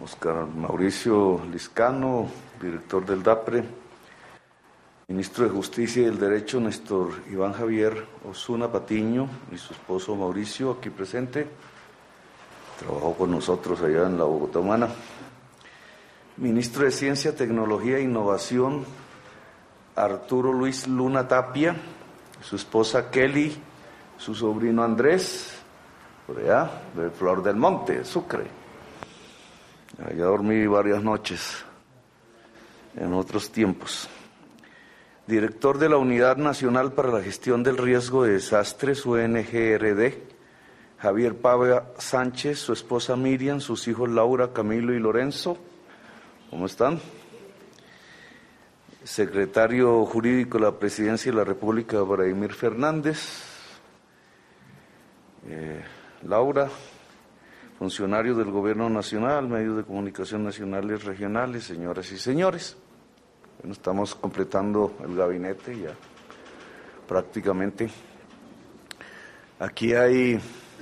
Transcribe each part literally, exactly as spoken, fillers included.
Oscar Mauricio Liscano, director del DAPRE, ministro de Justicia y del Derecho Néstor Iván Javier Osuna Patiño y su esposo Mauricio, aquí presente, trabajó con nosotros allá en la Bogotá Humana. Ministro de Ciencia, Tecnología e Innovación, Arturo Luis Luna Tapia, su esposa Kelly, su sobrino Andrés, por allá, de Flor del Monte, Sucre. Allá dormí varias noches, en otros tiempos. Director de la Unidad Nacional para la Gestión del Riesgo de Desastres, U N G R D, Javier Pava Sánchez, su esposa Miriam, sus hijos Laura, Camilo y Lorenzo. ¿Cómo están? Secretario Jurídico de la Presidencia de la República, Vladimir Fernández. Eh, Laura, funcionarios del Gobierno Nacional, medios de comunicación nacionales, regionales, señoras y señores. Bueno, estamos completando el gabinete ya prácticamente. Aquí hay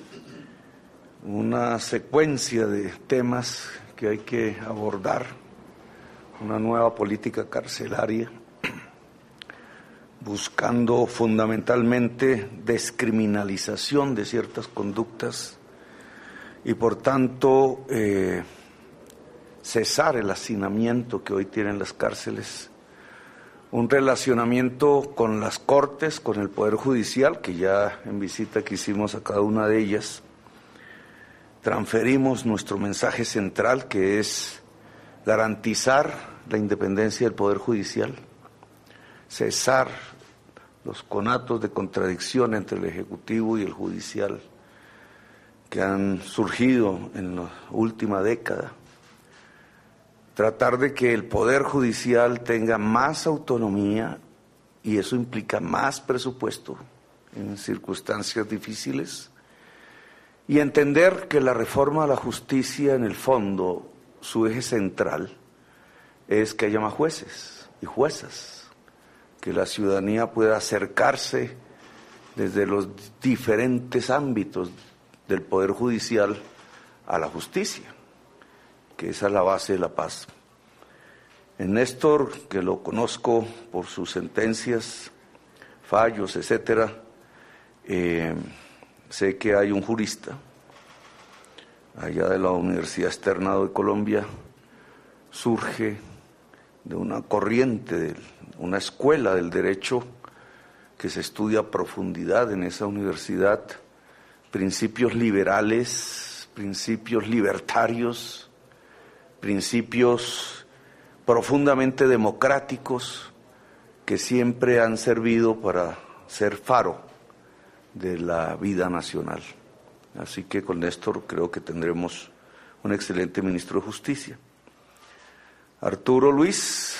una secuencia de temas que hay que abordar. Una nueva política carcelaria, buscando fundamentalmente descriminalización de ciertas conductas y por tanto eh, cesar el hacinamiento que hoy tienen las cárceles, un relacionamiento con las Cortes, con el Poder Judicial, que ya en visita que hicimos a cada una de ellas, transferimos nuestro mensaje central, que es garantizar la independencia del Poder Judicial, cesar los conatos de contradicción entre el Ejecutivo y el Judicial que han surgido en la última década, tratar de que el Poder Judicial tenga más autonomía y eso implica más presupuesto en circunstancias difíciles, y entender que la reforma a la justicia, en el fondo, su eje central es que haya más jueces y juezas, que la ciudadanía pueda acercarse desde los diferentes ámbitos del Poder Judicial a la justicia, que esa es la base de la paz. En Néstor, que lo conozco por sus sentencias, fallos, etcétera, eh, sé que hay un jurista allá de la Universidad Externado de Colombia, surge de una corriente, de una escuela del derecho que se estudia a profundidad en esa universidad, principios liberales, principios libertarios, principios profundamente democráticos que siempre han servido para ser faro de la vida nacional. Así que con Néstor creo que tendremos un excelente ministro de Justicia. Arturo Luis,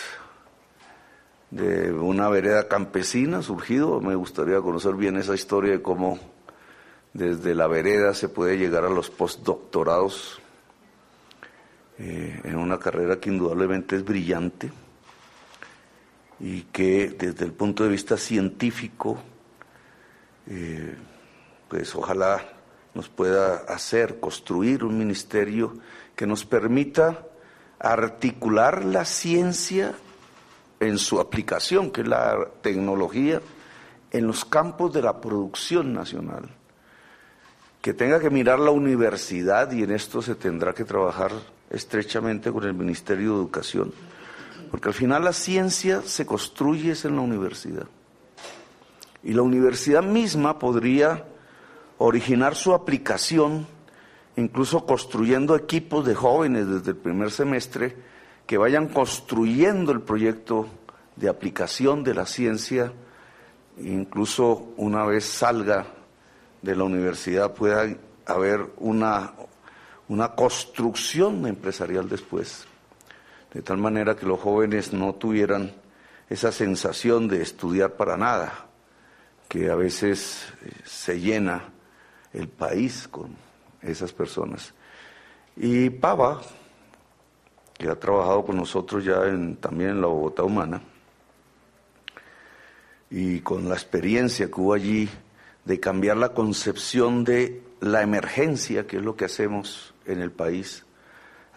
de una vereda campesina surgido, me gustaría conocer bien esa historia de cómo desde la vereda se puede llegar a los postdoctorados eh, en una carrera que indudablemente es brillante y que desde el punto de vista científico, eh, pues ojalá nos pueda hacer construir un ministerio que nos permita articular la ciencia en su aplicación, que es la tecnología, en los campos de la producción nacional, que tenga que mirar la universidad, y en esto se tendrá que trabajar estrechamente con el Ministerio de Educación, porque al final la ciencia se construye es en la universidad, y la universidad misma podría originar su aplicación, incluso construyendo equipos de jóvenes desde el primer semestre que vayan construyendo el proyecto de aplicación de la ciencia, incluso una vez salga de la universidad pueda haber una, una construcción empresarial después, de tal manera que los jóvenes no tuvieran esa sensación de estudiar para nada, que a veces se llena el país con esas personas. Y Pava, que ha trabajado con nosotros ya en, también en la Bogotá Humana, y con la experiencia que hubo allí de cambiar la concepción de la emergencia, que es lo que hacemos en el país,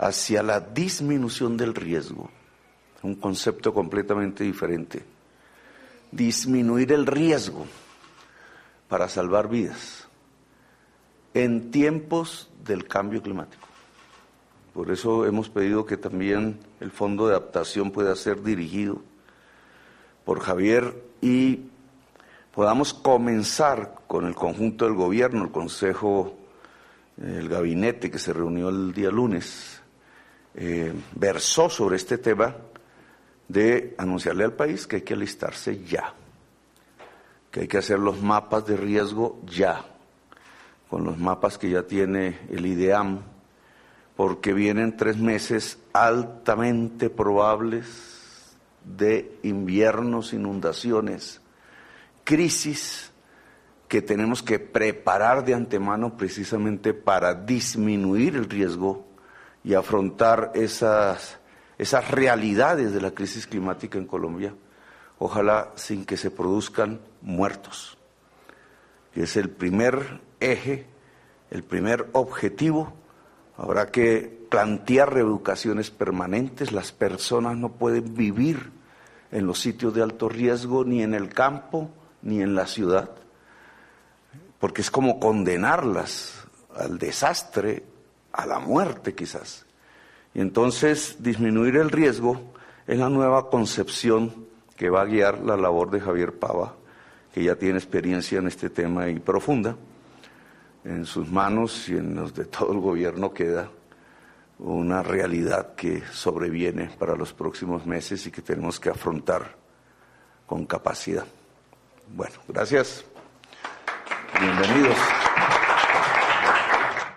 hacia la disminución del riesgo, un concepto completamente diferente. Disminuir el riesgo para salvar vidas en tiempos del cambio climático. Por eso hemos pedido que también el Fondo de Adaptación pueda ser dirigido por Javier y podamos comenzar con el conjunto del gobierno, el Consejo, el gabinete que se reunió el día lunes, eh, versó sobre este tema de anunciarle al país que hay que alistarse ya, que hay que hacer los mapas de riesgo ya, con los mapas que ya tiene el IDEAM, porque vienen tres meses altamente probables de inviernos, inundaciones, crisis que tenemos que preparar de antemano precisamente para disminuir el riesgo y afrontar esas, esas realidades de la crisis climática en Colombia, ojalá sin que se produzcan muertos, que es el primer eje, el primer objetivo. Habrá que plantear reeducaciones permanentes. Las personas no pueden vivir en los sitios de alto riesgo, ni en el campo, ni en la ciudad, porque es como condenarlas al desastre, a la muerte quizás. Y entonces disminuir el riesgo es la nueva concepción que va a guiar la labor de Javier Pava, que ya tiene experiencia en este tema y profunda. En sus manos y en los de todo el gobierno queda una realidad que sobreviene para los próximos meses y que tenemos que afrontar con capacidad. Bueno, gracias. Bienvenidos.